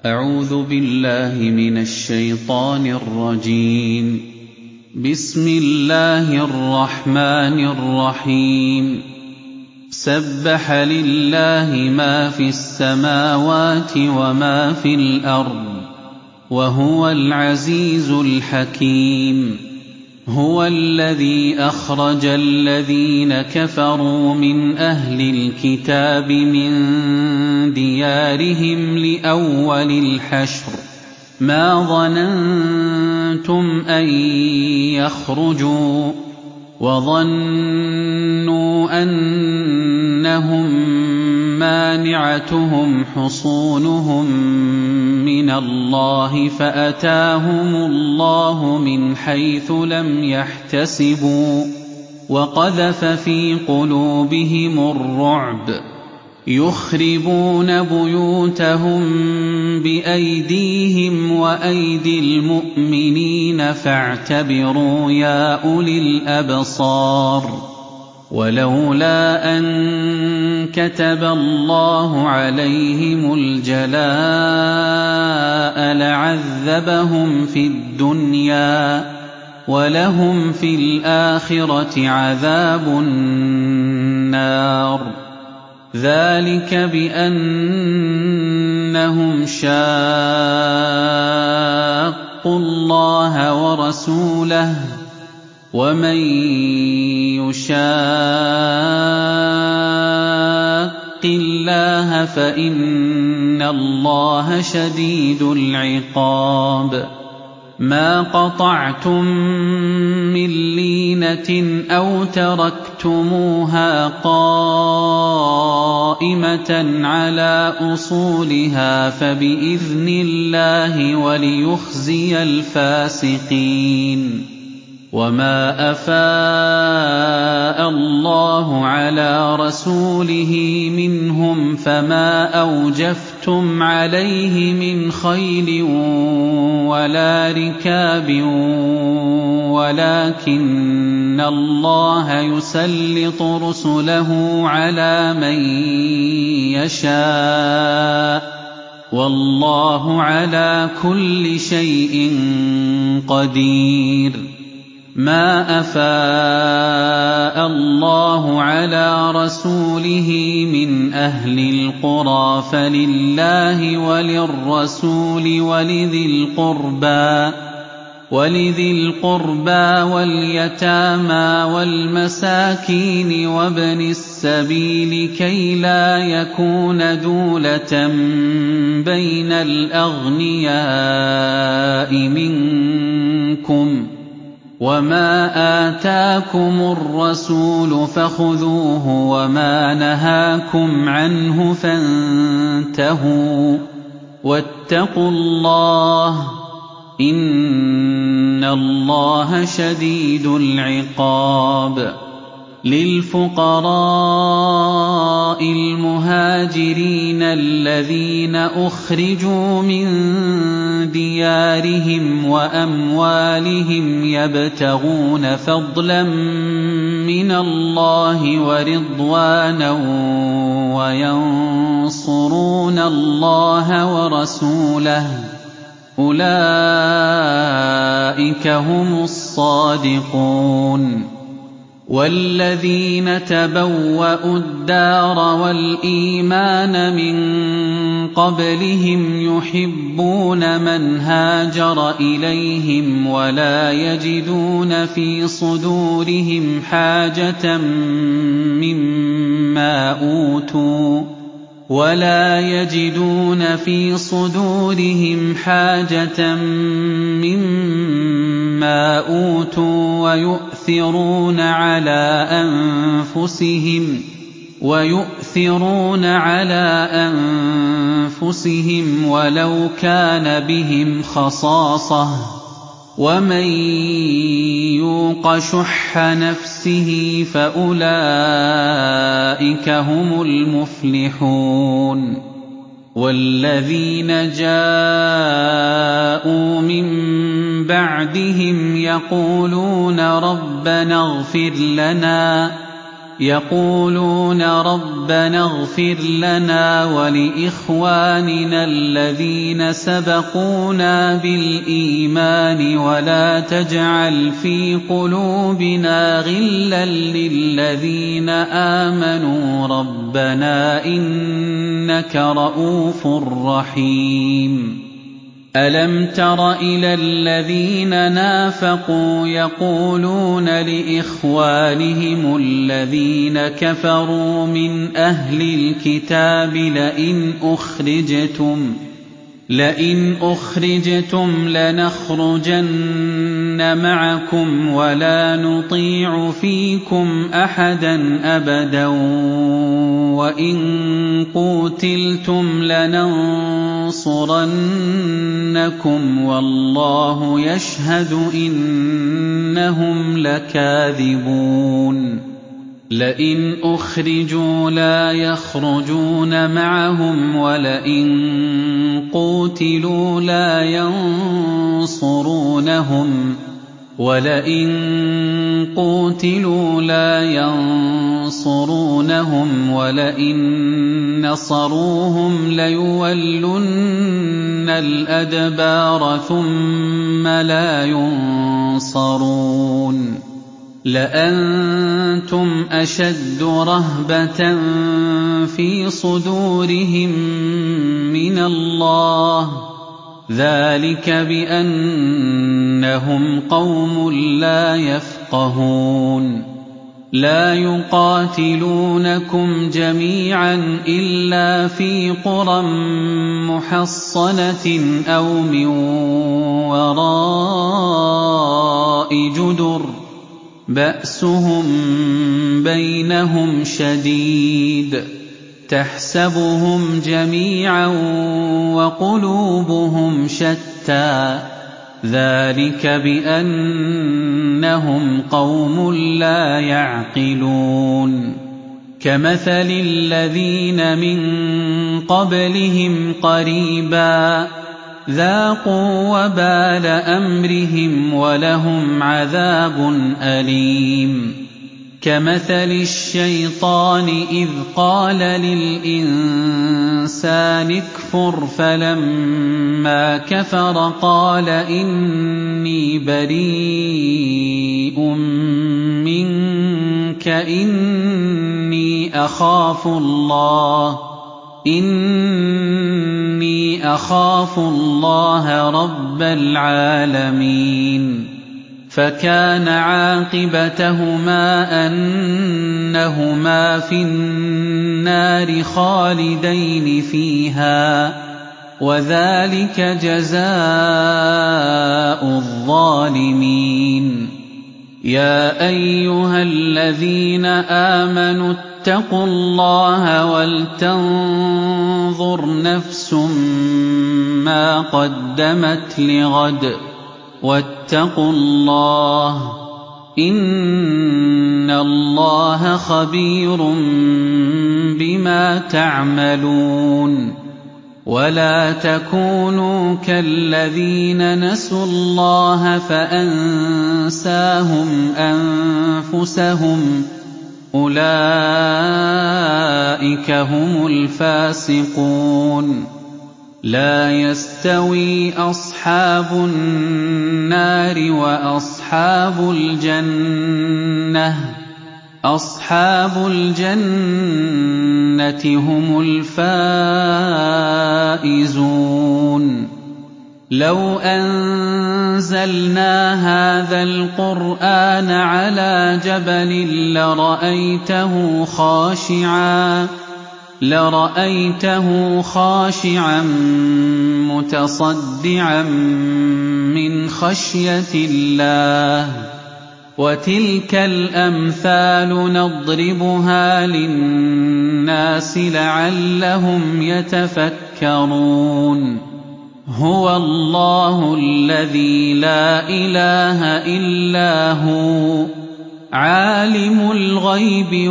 أعوذ بالله من الشيطان الرجيم. بسم الله الرحمن الرحيم. سبح لله ما في السماوات وما في الأرض وهو العزيز الحكيم. هو الذي أخرج الذين كفروا من أهل الكتاب من ديارهم لأول الحشر ما ظننتم أن يخرجوا وظنوا أنهم مانعتهم حصونهم من الله فأتاهم الله من حيث لم يحتسبوا وقذف في قلوبهم الرعب يخربون بيوتهم بأيديهم وأيدي المؤمنين فاعتبروا يا أولي الأبصار. ولولا أن كتب الله عليهم الجلاء لعذبهم في الدنيا ولهم في الآخرة عذاب النار. ذلك بأنهم شاقوا الله ورسوله ومن يشاق الله فإن الله شديد العقاب. ما قطعتم من لينة أو تركتموها قائمة على أصولها فبإذن الله وليخزي الفاسقين. وما أفاء الله على رسوله منهم فما أوجفتم عليه من خيل ولا ركاب ولكن الله يسلط رسله على من يشاء والله على كل شيء قدير. ما أفاء الله على رسوله من أهل القرى فلله وللرسول ولذي القربى واليتامى والمساكين وابن السبيل كي لا يكون دولة بين الأغنياء منكم. وما آتاكم الرسول فخذوه وما نهاكم عنه فانتهوا واتقوا الله إن الله شديد العقاب. للفقراء المهاجرين الذين أخرجوا من ديارهم وأموالهم يبتغون فضلا من الله ورضوانا وينصرون الله ورسوله أولئك هم الصادقون. والذين تبوأوا الدار والإيمان من قبلهم يحبون من هاجر إليهم ولا يجدون في صدورهم حاجة مما أوتوا ويؤثرون على أنفسهم ولو كان بهم خصاصة ومن يوق شح نفسه فأولئك هم المفلحون. والذين جاءوا من بعدهم يقولون ربنا اغفر لنا يقولون ربنا اغفر لنا ولإخواننا الذين سبقونا بالإيمان ولا تجعل في قلوبنا غلا للذين آمنوا ربنا إنك رءوف رحيم ألم تر إلى الذين نافقوا يقولون لإخوانهم الذين كفروا من أهل الكتاب لئن أخرجتم لنخرجن معكم ولا نطيع فيكم أحدا أبدا وإن قوتلتم لننصرنكم والله يشهد إنهم لكاذبون لئن أخرجوا لا يخرجون معهم ولئن قوتلوا لا ينصرونهم ولئن نصروهم ليولن الأدبار ثم لا ينصرون لأنتم أشد رهبة في صدورهم من الله ذلك بأنهم قوم لا يفقهون لا يقاتلونكم جميعا إلا في قرى محصنة أو من وراء جدر بأسهم بينهم شديد تحسبهم جميعا وقلوبهم شتى ذلك بأنهم قوم لا يعقلون كمثل الذين من قبلهم قريبا ذاقوا وبال أمرهم ولهم عذاب أليم كمثل الشيطان إذ قال للإنسان اكفر فلما كفر قال إني بريء منك إني أخاف الله رب العالمين فكان عاقبتهما أنهما في النار خالدين فيها وذلك جزاء الظالمين يا أيها الذين آمنوا اتقوا الله ولتنظر نفس ما قدمت لغد واتقوا الله إن الله خبير بما تعملون ولا تكونوا كالذين نسوا الله فأنساهم أنفسهم أولئك هم الفاسقون لا يستوي أصحاب النار وأصحاب الجنة أصحاب الجنة هم الفائزون لو أنزلنا هذا القرآن على جبل لرأيته خاشعا متصدعا من خشية الله وتلك الأمثال نضربها للناس لعلهم يتفكرون هو الله الذي لا إله إلا هو عالم الغيب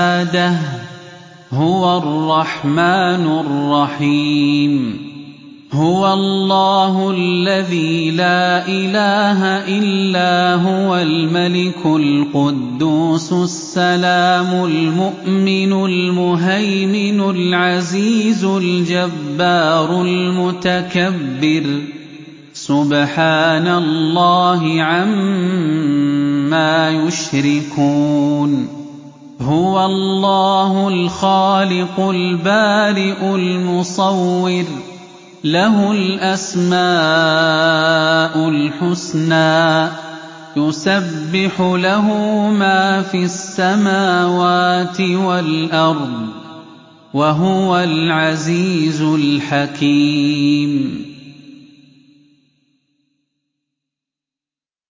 والشهادة هو الرحمن الرحيم هُوَ اللَّهُ الَّذِي لَا إِلَٰهَ إِلَّا هُوَ الْمَلِكُ الْقُدُّوسُ السَّلَامُ الْمُؤْمِنُ الْمُهَيْمِنُ الْعَزِيزُ الْجَبَّارُ الْمُتَكَبِّرُ سُبْحَانَ اللَّهِ عَمَّا يُشْرِكُونَ هُوَ اللَّهُ الْخَالِقُ الْبَارِئُ الْمُصَوِّرُ لَهُ الْأَسْمَاءُ الْحُسْنَىٰ يُسَبِّحُ لَهُ مَا فِي السَّمَاوَاتِ وَالْأَرْضِ ۖ وَهُوَ الْعَزِيزُ الْحَكِيمُ